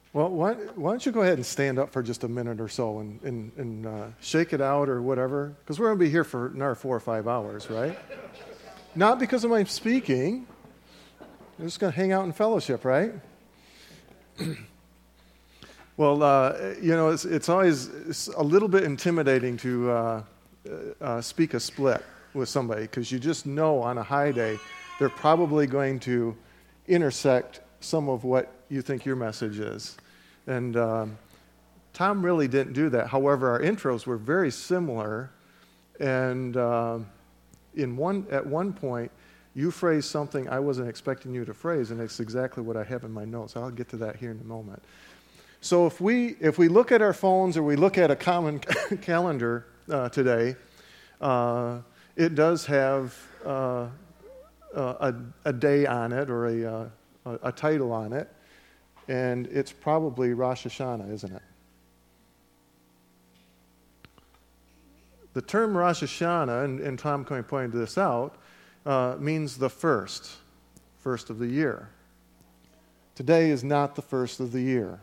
Well, why don't you go ahead and stand up for just a minute or so and shake it out or whatever? Because we're going to be here for another 4 or 5 hours, right? Not because of my speaking. We're just going to hang out in fellowship, right? Well, it's always a little bit intimidating to speak a split with somebody because you just know on a high day they're probably going to intersect some of what you think your message is. And Tom really didn't do that. However, our intros were very similar. And at one point, you phrased something I wasn't expecting you to phrase, and it's exactly what I have in my notes. I'll get to that here in a moment. So if we look at our phones or we look at a common calendar today, it does have a day on it or a title on it, and it's probably Rosh Hashanah, isn't it? The term Rosh Hashanah, and Tom kind of pointed this out, means the first of the year. Today is not the first of the year.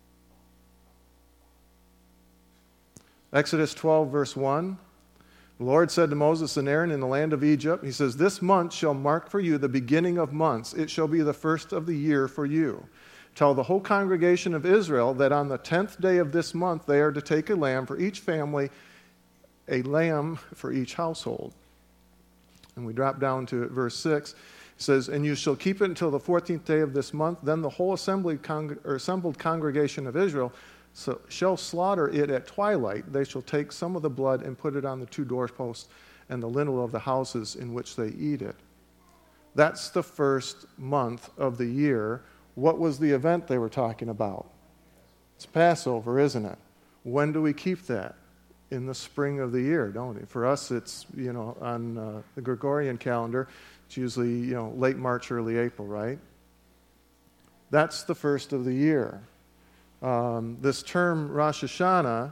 Exodus 12, verse 1, the Lord said to Moses and Aaron in the land of Egypt, he says, "This month shall mark for you the beginning of months. It shall be the first of the year for you. Tell the whole congregation of Israel that on the 10th day of this month they are to take a lamb for each family, a lamb for each household." And we drop down to verse 6. It says, "And you shall keep it until the 14th day of this month. Then the whole assembled congregation of Israel shall slaughter it at twilight. They shall take some of the blood and put it on the 2 doorposts and the lintel of the houses in which they eat it." That's the first month of the year. What was the event they were talking about? It's Passover, isn't it? When do we keep that? In the spring of the year, don't we? For us, it's, on the Gregorian calendar, it's usually, late March, early April, right? That's the first of the year. This term Rosh Hashanah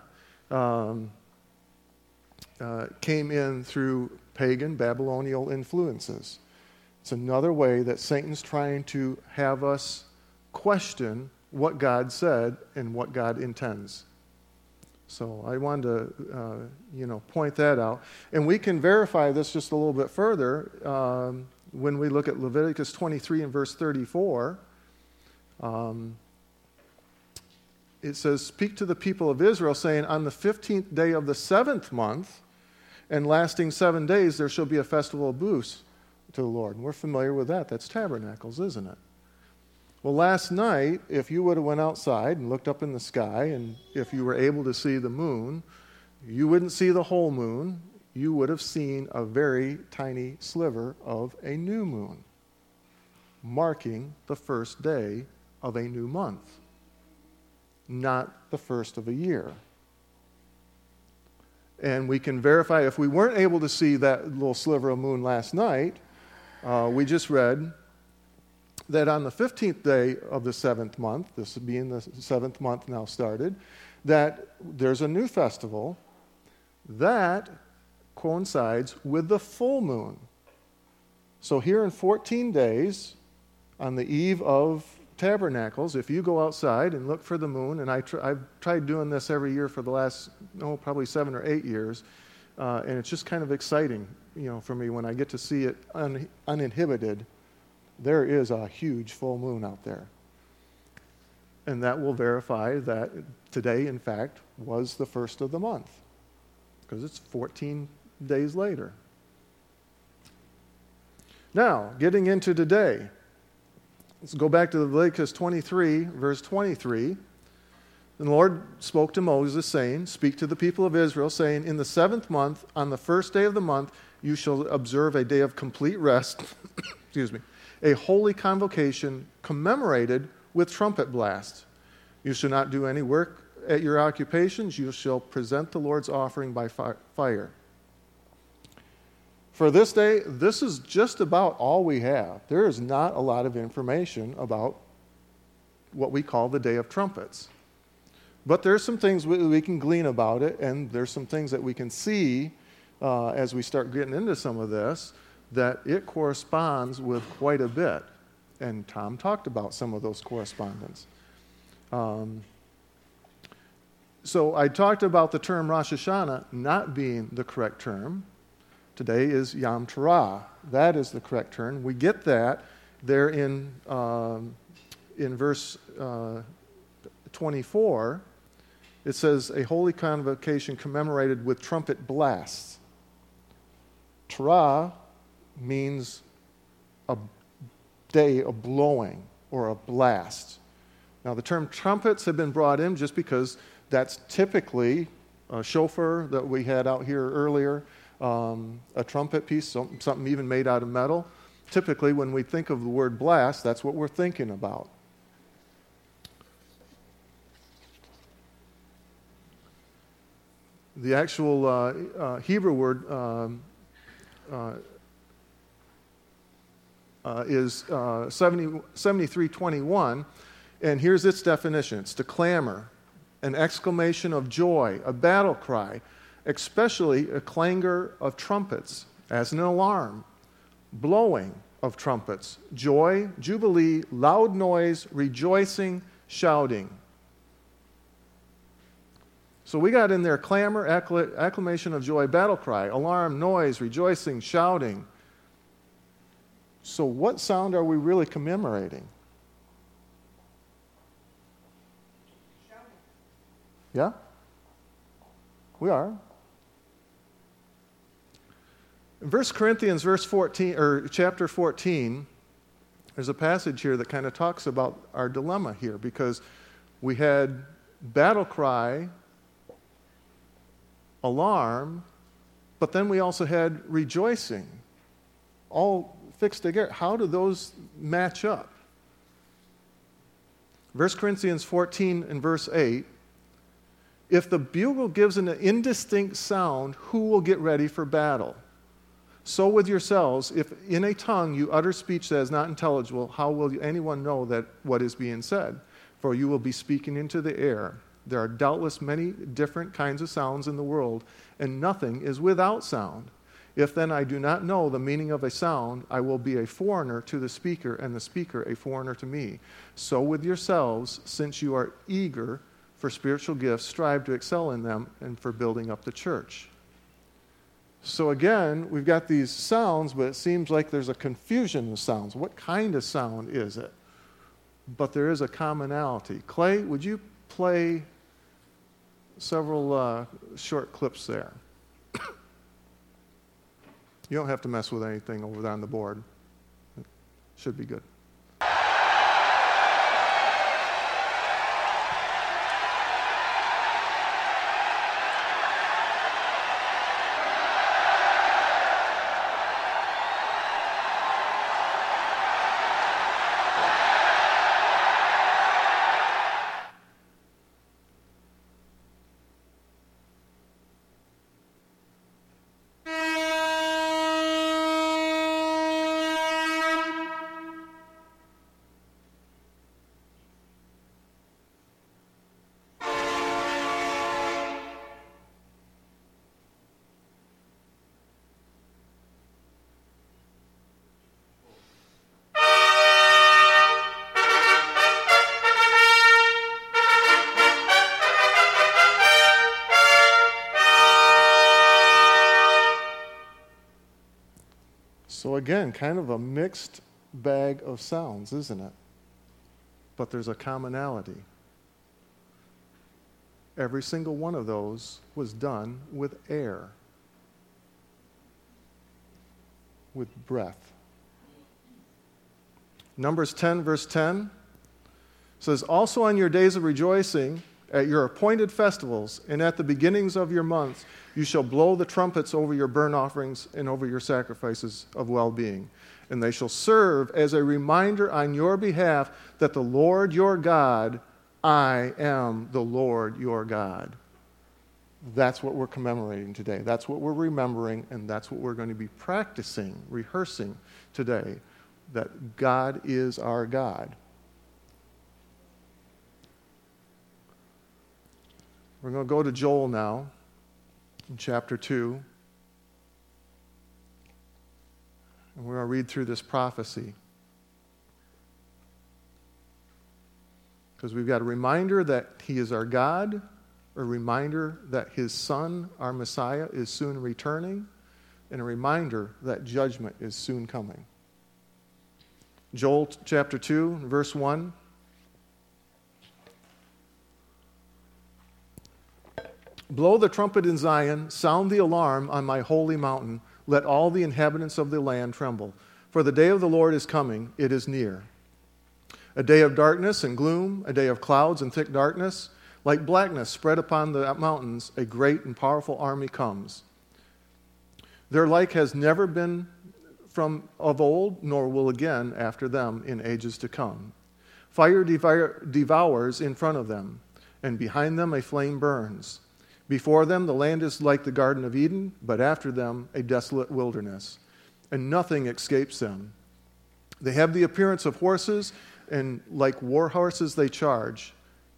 came in through pagan Babylonian influences. It's another way that Satan's trying to have us question what God said and what God intends. So I wanted to, point that out. And we can verify this just a little bit further when we look at Leviticus 23 and verse 34. It says, "Speak to the people of Israel, saying, on the 15th day of the 7th month, and lasting 7 days, there shall be a festival of booths to the Lord." And we're familiar with that. That's Tabernacles, isn't it? Well, last night, if you would have went outside and looked up in the sky, and if you were able to see the moon, you wouldn't see the whole moon. You would have seen a very tiny sliver of a new moon, marking the first day of a new month, not the first of a year. And we can verify, if we weren't able to see that little sliver of moon last night, we just read that on the 15th day of the 7th month, this being the 7th month now started, that there's a new festival that coincides with the full moon. So here in 14 days, on the eve of Tabernacles, if you go outside and look for the moon, and I've tried doing this every year for the last, probably 7 or 8 years, and it's just kind of exciting, for me when I get to see it uninhibited. There is a huge full moon out there. And that will verify that today, in fact, was the first of the month, because it's 14 days later. Now, getting into today, let's go back to Leviticus 23, verse 23. And the Lord spoke to Moses, saying, "Speak to the people of Israel, saying, in the 7th month, on the first day of the month, you shall observe a day of complete rest, excuse me, a holy convocation commemorated with trumpet blast. You shall not do any work at your occupations. You shall present the Lord's offering by fire." For this day, this is just about all we have. There is not a lot of information about what we call the Day of Trumpets. But there's some things we can glean about it, and there's some things that we can see as we start getting into some of this, that it corresponds with quite a bit. And Tom talked about some of those correspondence. So I talked about the term Rosh Hashanah not being the correct term. Today is Yom Teruah. That is the correct term. We get that there in verse 24. It says, a holy convocation commemorated with trumpet blasts. Teruah means a day of blowing or a blast. Now, the term trumpets have been brought in just because that's typically a shofar that we had out here earlier, a trumpet piece, something even made out of metal. Typically, when we think of the word blast, that's what we're thinking about. The actual Hebrew word is 7321, and here's its definition. It's to clamor, an exclamation of joy, a battle cry, especially a clangor of trumpets, as an alarm, blowing of trumpets, joy, jubilee, loud noise, rejoicing, shouting. So we got in there clamor, acclamation of joy, battle cry, alarm, noise, rejoicing, shouting. So what sound are we really commemorating? Shouting. Yeah? We are. In 1 Corinthians chapter 14, there's a passage here that kind of talks about our dilemma here, because we had battle cry, alarm, but then we also had rejoicing, all fixed together. How do those match up? 1 Corinthians 14 and verse 8, if the bugle gives an indistinct sound, who will get ready for battle? So with yourselves, if in a tongue you utter speech that is not intelligible, how will anyone know that what is being said? For you will be speaking into the air. There are doubtless many different kinds of sounds in the world, and nothing is without sound. If then I do not know the meaning of a sound, I will be a foreigner to the speaker, and the speaker a foreigner to me. So with yourselves, since you are eager for spiritual gifts, strive to excel in them and for building up the church. So again, we've got these sounds, but it seems like there's a confusion of sounds. What kind of sound is it? But there is a commonality. Clay, would you play several short clips there? You don't have to mess with anything over there on the board. It should be good. So again, kind of a mixed bag of sounds, isn't it? But there's a commonality. Every single one of those was done with air, with breath. Numbers 10, verse 10 says, also on your days of rejoicing, at your appointed festivals, and at the beginnings of your months, you shall blow the trumpets over your burnt offerings and over your sacrifices of well-being. And they shall serve as a reminder on your behalf that the Lord your God, I am the Lord your God. That's what we're commemorating today. That's what we're remembering, and that's what we're going to be practicing, rehearsing today, that God is our God. We're going to go to Joel now, in chapter 2. And we're going to read through this prophecy. Because we've got a reminder that he is our God, a reminder that his Son, our Messiah, is soon returning, and a reminder that judgment is soon coming. Joel chapter 2, verse 1. Blow the trumpet in Zion, sound the alarm on my holy mountain. Let all the inhabitants of the land tremble. For the day of the Lord is coming, it is near. A day of darkness and gloom, a day of clouds and thick darkness. Like blackness spread upon the mountains, a great and powerful army comes. Their like has never been from of old, nor will again after them in ages to come. Fire devours in front of them, and behind them a flame burns. Before them the land is like the Garden of Eden, but after them a desolate wilderness, and nothing escapes them. They have the appearance of horses, and like war horses they charge.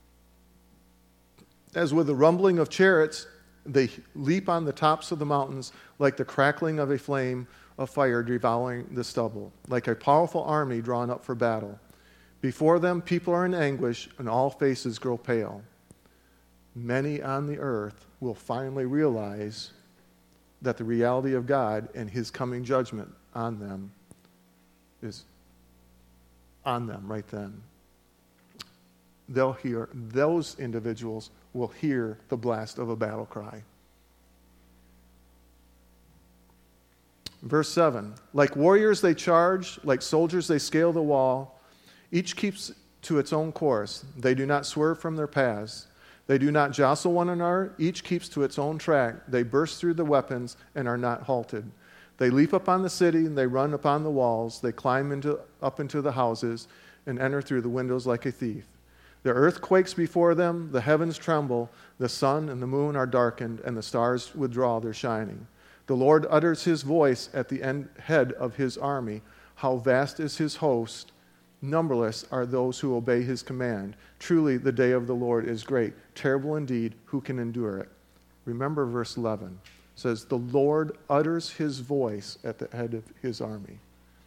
As with the rumbling of chariots, they leap on the tops of the mountains like the crackling of a flame of fire devouring the stubble, like a powerful army drawn up for battle. Before them people are in anguish, and all faces grow pale. Many on the earth will finally realize that the reality of God and his coming judgment on them is on them right then. Those individuals will hear the blast of a battle cry. Verse 7, like warriors they charge, like soldiers they scale the wall. Each keeps to its own course. They do not swerve from their paths. They do not jostle one another. Each keeps to its own track. They burst through the weapons and are not halted. They leap upon the city and they run upon the walls. They climb up into the houses and enter through the windows like a thief. The earth quakes before them. The heavens tremble. The sun and the moon are darkened, and the stars withdraw their shining. The Lord utters his voice at the head of his army. How vast is his host! Numberless are those who obey his command. Truly, the day of the Lord is great. Terrible indeed, who can endure it? Remember verse 11. It says, the Lord utters his voice at the head of his army.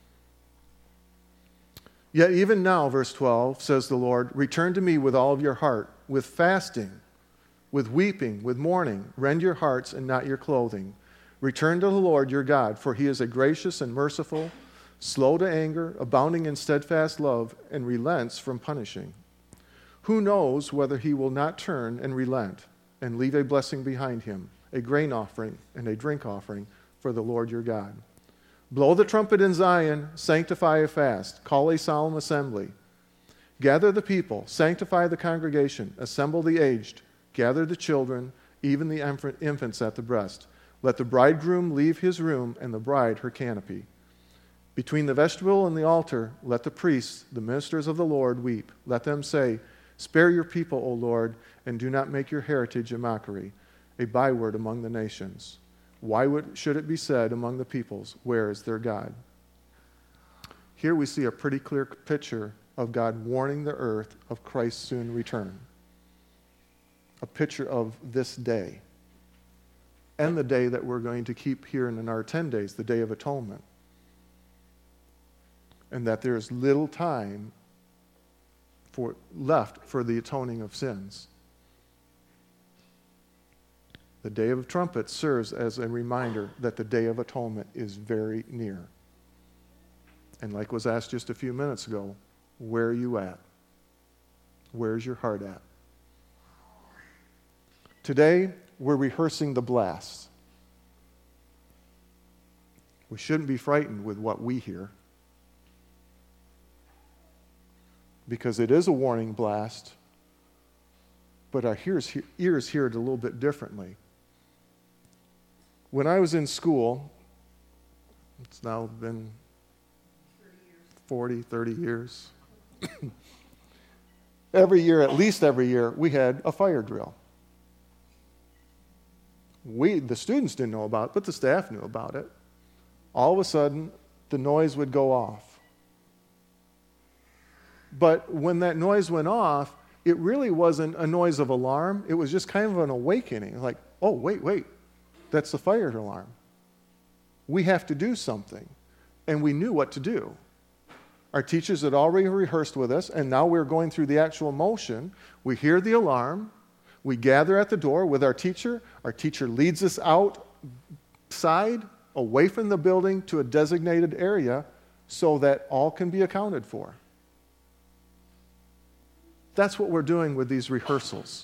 Yet even now, verse 12, says the Lord, return to me with all of your heart, with fasting, with weeping, with mourning. Rend your hearts and not your clothing. Return to the Lord your God, for he is a gracious and merciful, slow to anger, abounding in steadfast love, and relents from punishing. Who knows whether he will not turn and relent and leave a blessing behind him, a grain offering and a drink offering for the Lord your God. Blow the trumpet in Zion, sanctify a fast, call a solemn assembly. Gather the people, sanctify the congregation, assemble the aged, gather the children, even the infants at the breast. Let the bridegroom leave his room and the bride her canopy. Between the vestibule and the altar, let the priests, the ministers of the Lord, weep. Let them say, spare your people, O Lord, and do not make your heritage a mockery, a byword among the nations. Why should it be said among the peoples, where is their God? Here we see a pretty clear picture of God warning the earth of Christ's soon return. A picture of this day. And the day that we're going to keep here in our 10 days, the Day of Atonement. And that there is little time left for the atoning of sins. The Day of Trumpets serves as a reminder that the Day of Atonement is very near. And like was asked just a few minutes ago, where are you at? Where's your heart at? Today, we're rehearsing the blast. We shouldn't be frightened with what we hear, because it is a warning blast, but our ears hear it a little bit differently. When I was in school, it's now been 30 years. At least every year, we had a fire drill. The students didn't know about it, but the staff knew about it. All of a sudden, the noise would go off. But when that noise went off, it really wasn't a noise of alarm. It was just kind of an awakening. Like, oh, wait, that's the fire alarm. We have to do something. And we knew what to do. Our teachers had already rehearsed with us, and now we're going through the actual motion. We hear the alarm. We gather at the door with our teacher. Our teacher leads us outside, away from the building to a designated area so that all can be accounted for. That's what we're doing with these rehearsals.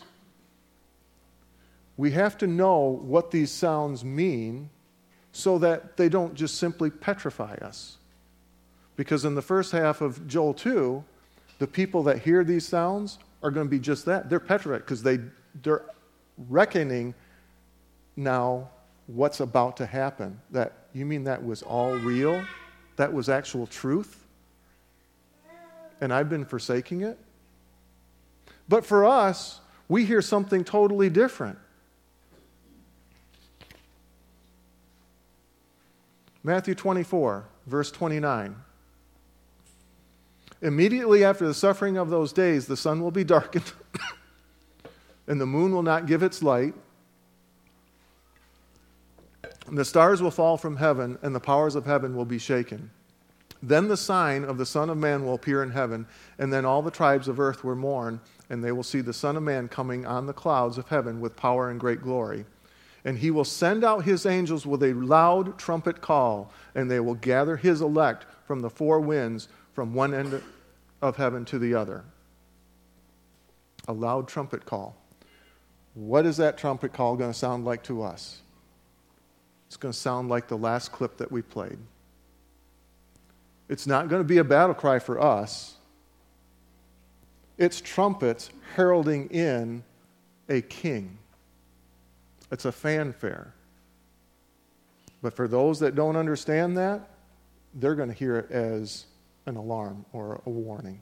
We have to know what these sounds mean so that they don't just simply petrify us. Because in the first half of Joel 2, the people that hear these sounds are going to be just that. They're petrified because they're reckoning now what's about to happen. That, you mean that was all real? That was actual truth? And I've been forsaking it? But for us, we hear something totally different. Matthew 24, verse 29. Immediately after the suffering of those days, the sun will be darkened, and the moon will not give its light, and the stars will fall from heaven, and the powers of heaven will be shaken. Then the sign of the Son of Man will appear in heaven, and then all the tribes of earth will mourn, and they will see the Son of Man coming on the clouds of heaven with power and great glory. And he will send out his angels with a loud trumpet call, and they will gather his elect from the four winds, from one end of heaven to the other. A loud trumpet call. What is that trumpet call going to sound like to us? It's going to sound like the last clip that we played. It's not going to be a battle cry for us. It's trumpets heralding in a king. It's a fanfare. But for those that don't understand that, they're going to hear it as an alarm or a warning.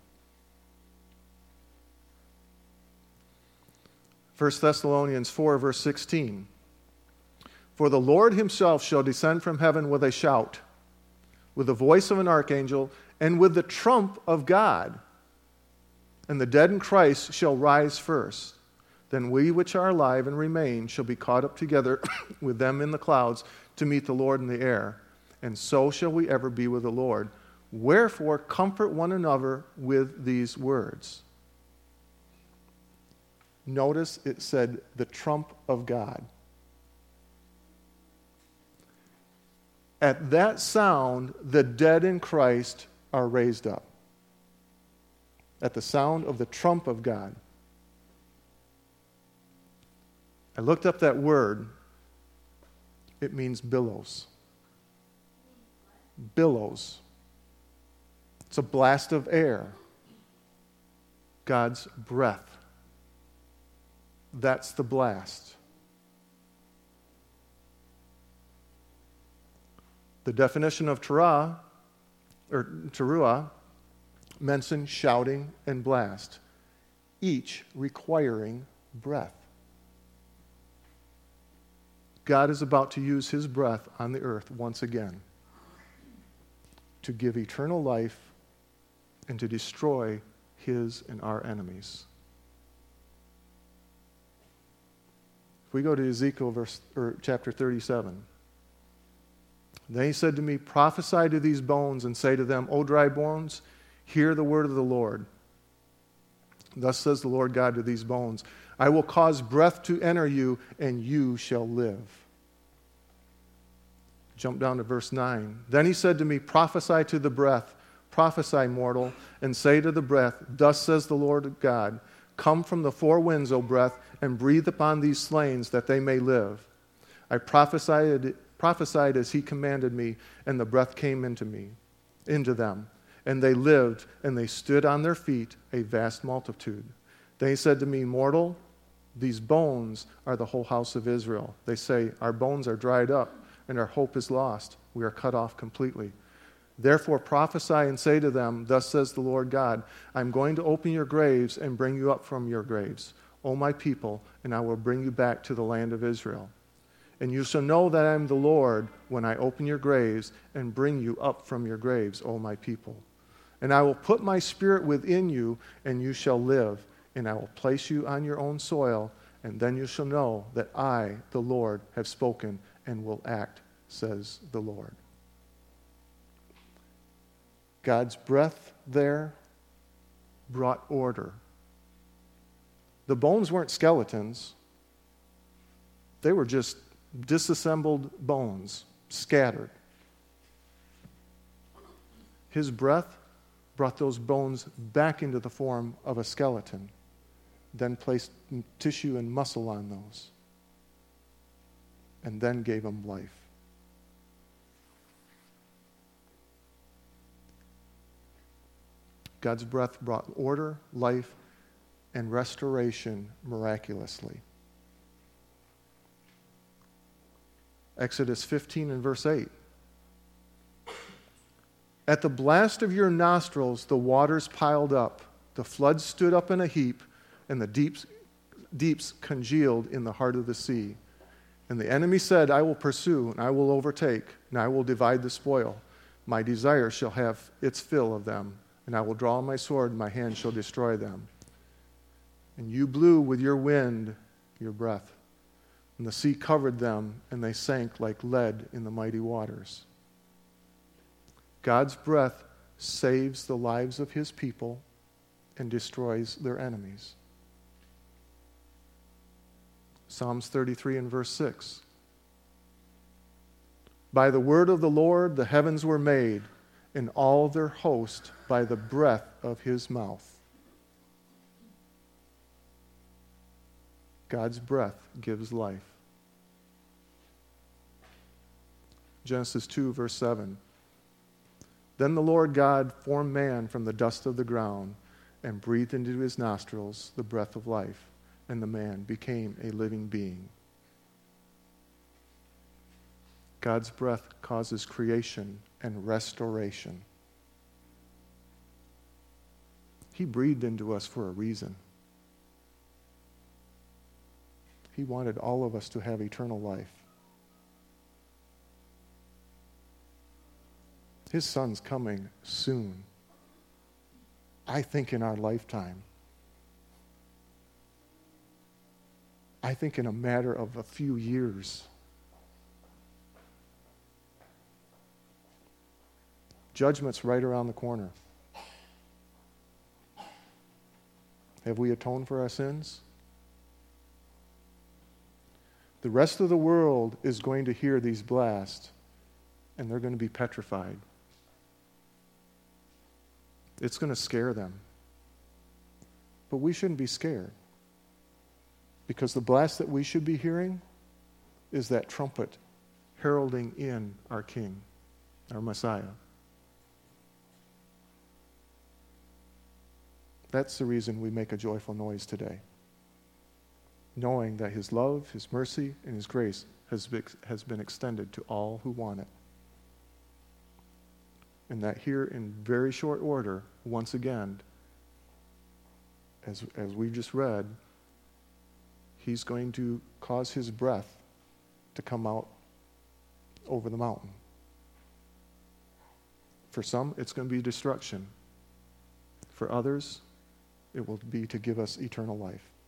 1 Thessalonians 4, verse 16. For the Lord himself shall descend from heaven with a shout, with the voice of an archangel, and with the trump of God. And the dead in Christ shall rise first. Then we which are alive and remain shall be caught up together with them in the clouds to meet the Lord in the air. And so shall we ever be with the Lord. Wherefore, comfort one another with these words. Notice it said, the trump of God. At that sound, the dead in Christ are raised up. At the sound of the trump of God. I looked up that word. It means billows. Billows. It's a blast of air. God's breath. That's the blast. The definition of teruah mentions shouting and blast, each requiring breath. God is about to use his breath on the earth once again to give eternal life and to destroy his and our enemies. If we go to Ezekiel chapter 37. Then he said to me, prophesy to these bones and say to them, O dry bones, hear the word of the Lord. Thus says the Lord God to these bones, I will cause breath to enter you, and you shall live. Jump down to verse 9. Then he said to me, prophesy to the breath, prophesy, mortal, and say to the breath, thus says the Lord God, come from the four winds, O breath, and breathe upon these slain that they may live. I prophesied as he commanded me, and the breath came into them. And they lived, and they stood on their feet, a vast multitude. Then he said to me, mortal, these bones are the whole house of Israel. They say, our bones are dried up, and our hope is lost. We are cut off completely. Therefore prophesy and say to them, thus says the Lord God, I'm going to open your graves and bring you up from your graves, O my people, and I will bring you back to the land of Israel. And you shall know that I am the Lord when I open your graves and bring you up from your graves, O my people. And I will put my spirit within you, and you shall live, and I will place you on your own soil, and then you shall know that I, the Lord, have spoken and will act, says the Lord. God's breath there brought order. The bones weren't skeletons. They were just disassembled bones, scattered. His breath brought those bones back into the form of a skeleton, then placed tissue and muscle on those, and then gave them life. God's breath brought order, life, and restoration miraculously. Exodus 15 and verse 8. At the blast of your nostrils, the waters piled up, the floods stood up in a heap, and the deeps congealed in the heart of the sea. And the enemy said, I will pursue, and I will overtake, and I will divide the spoil. My desire shall have its fill of them, and I will draw my sword, and my hand shall destroy them. And you blew with your wind, your breath, and the sea covered them, and they sank like lead in the mighty waters. God's breath saves the lives of his people and destroys their enemies. Psalms 33 and verse 6. By the word of the Lord the heavens were made, and all their host by the breath of his mouth. God's breath gives life. Genesis 2 verse 7. Then the Lord God formed man from the dust of the ground and breathed into his nostrils the breath of life, and the man became a living being. God's breath causes creation and restoration. He breathed into us for a reason. He wanted all of us to have eternal life. His son's coming soon. I think in our lifetime. I think in a matter of a few years. Judgment's right around the corner. Have we atoned for our sins? The rest of the world is going to hear these blasts, and they're going to be petrified. It's going to scare them. But we shouldn't be scared, because the blast that we should be hearing is that trumpet heralding in our King, our Messiah. That's the reason we make a joyful noise today, knowing that his love, his mercy, and his grace has been extended to all who want it. And that here in very short order, once again, as we just read, he's going to cause his breath to come out over the mountain. For some, it's going to be destruction. For others, it will be to give us eternal life.